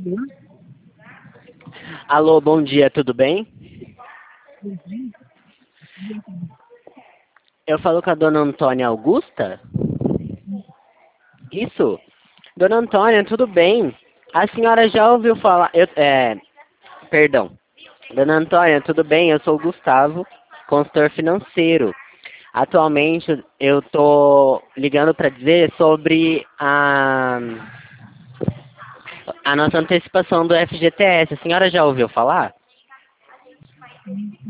Alô, bom dia, tudo bem? Eu falo com a dona Antônia Augusta? Isso? Dona Antônia, tudo bem? A senhora já ouviu falar... Perdão. Dona Antônia, tudo bem? Eu sou o Gustavo, consultor financeiro. Atualmente eu tô ligando para dizer sobre a nossa antecipação do FGTS. A senhora já ouviu falar?